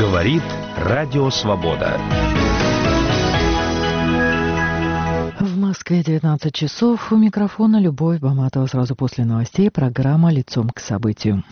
Говорит Радио Свобода. В Москве 19 часов. У микрофона Любовь Баматова. Сразу после новостей программа «Лицом к событию».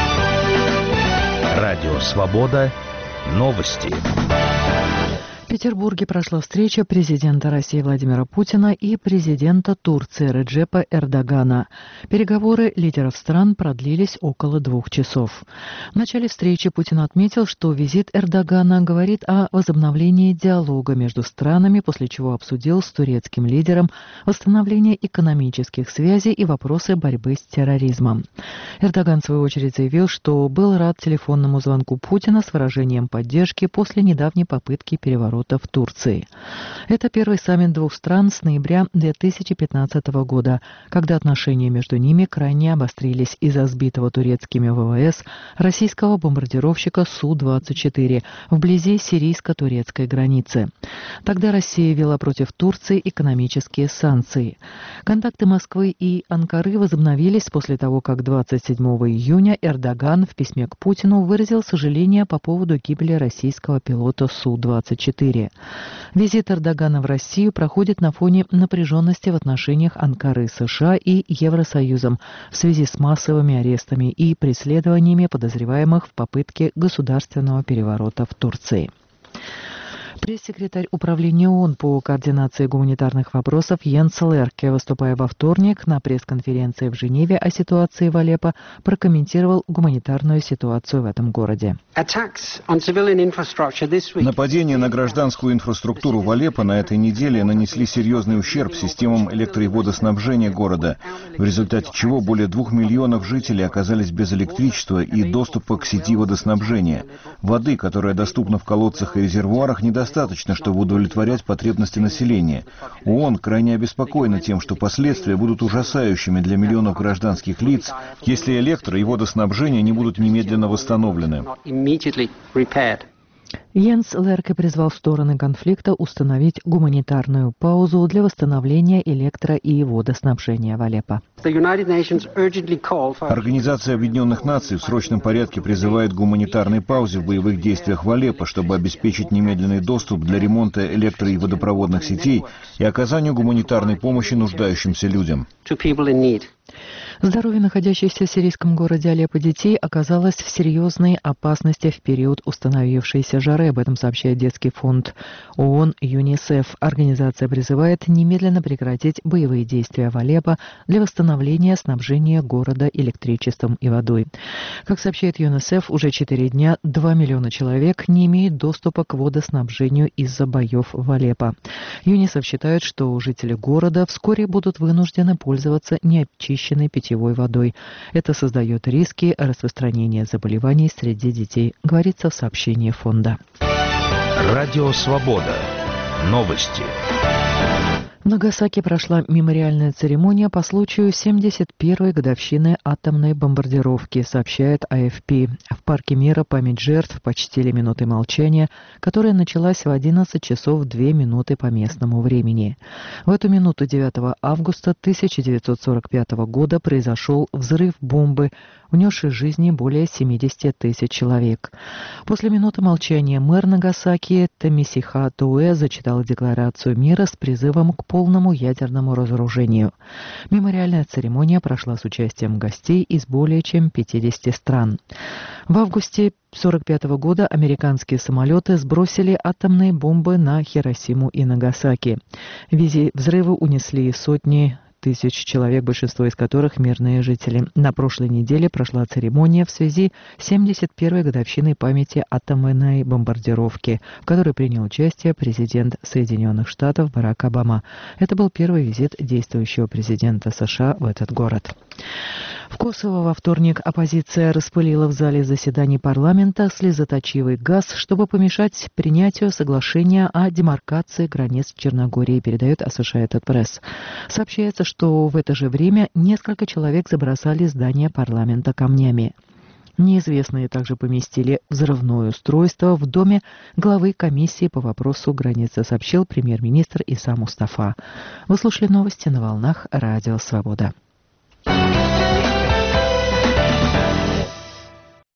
Радио Свобода. Новости. В Петербурге прошла встреча президента России Владимира Путина и президента Турции Реджепа Эрдогана. Переговоры лидеров стран продлились около 2 часов. В начале встречи Путин отметил, что визит Эрдогана говорит о возобновлении диалога между странами, после чего обсудил с турецким лидером восстановление экономических связей и вопросы борьбы с терроризмом. Эрдоган, в свою очередь, заявил, что был рад телефонному звонку Путина с выражением поддержки после недавней попытки переворота в Турции. Это первый саммит двух стран с ноября 2015 года, когда отношения между ними крайне обострились из-за сбитого турецкими ВВС российского бомбардировщика Су-24 вблизи сирийско-турецкой границы. Тогда Россия ввела против Турции экономические санкции. Контакты Москвы и Анкары возобновились после того, как 27 июня Эрдоган в письме к Путину выразил сожаление по поводу гибели российского пилота Су-24. Визит Эрдогана в Россию проходит на фоне напряженности в отношениях Анкары с США и Евросоюзом в связи с массовыми арестами и преследованиями подозреваемых в попытке государственного переворота в Турции. Пресс-секретарь Управления ООН по координации гуманитарных вопросов Йенс Лерке, выступая во вторник на пресс-конференции в Женеве о ситуации в Алеппо, прокомментировал гуманитарную ситуацию в этом городе. Нападения на гражданскую инфраструктуру в Алеппо на этой неделе нанесли серьезный ущерб системам электро- и водоснабжения города, в результате чего более 2 миллионов жителей оказались без электричества и доступа к сети водоснабжения. Воды, которая доступна в колодцах и резервуарах, недостаточно, чтобы удовлетворять потребности населения. ООН крайне обеспокоена тем, что последствия будут ужасающими для миллионов гражданских лиц, если электро- и водоснабжение не будут немедленно восстановлены. Йенс Лерке призвал стороны конфликта установить гуманитарную паузу для восстановления электро- и водоснабжения в Алеппо. Организация Объединенных Наций в срочном порядке призывает к гуманитарной паузе в боевых действиях в Алеппо, чтобы обеспечить немедленный доступ для ремонта электро- и водопроводных сетей и оказанию гуманитарной помощи нуждающимся людям. Здоровье находящихся в сирийском городе Алеппо детей оказалось в серьезной опасности в период установившейся жары. Об этом сообщает детский фонд ООН ЮНИСЕФ. Организация призывает немедленно прекратить боевые действия в Алеппо для восстановления снабжения города электричеством и водой. Как сообщает ЮНИСЕФ, уже 4 дня 2 миллиона человек не имеют доступа к водоснабжению из-за боев в Алеппо. ЮНИСЕФ считает, что жители города вскоре будут вынуждены пользоваться неочищенной питьевой водой. Это создает риски распространения заболеваний среди детей, говорится в сообщении фонда. Радио Свобода. Новости. В Нагасаки прошла мемориальная церемония по случаю 71-й годовщины атомной бомбардировки, сообщает АФП. В Парке мира память жертв почтили минутой молчания, которая началась в 11 часов 2 минуты по местному времени. В эту минуту 9 августа 1945 года произошел взрыв бомбы, унесший жизни более 70 тысяч человек. После минуты молчания мэр Нагасаки Тамисиха Туэ зачитал декларацию мира с призывом к полному ядерному разоружению. Мемориальная церемония прошла с участием гостей из более чем 50 стран. В августе 1945 года американские самолеты сбросили атомные бомбы на Хиросиму и Нагасаки. Взрывы унесли сотни тысяч человек, большинство из которых мирные жители. На прошлой неделе прошла церемония в связи с 71-й годовщиной памяти атомной бомбардировки, в которой принял участие президент Соединенных Штатов Барак Обама. Это был первый визит действующего президента США в этот город. В Косово во вторник оппозиция распылила в зале заседаний парламента слезоточивый газ, чтобы помешать принятию соглашения о демаркации границ Черногории, передает Associated Press. Сообщается, что в это же время несколько человек забросали здание парламента камнями. Неизвестные также поместили взрывное устройство в доме главы комиссии по вопросу границы, сообщил премьер-министр Иса Мустафа. Вы слушали новости на волнах Радио Свобода.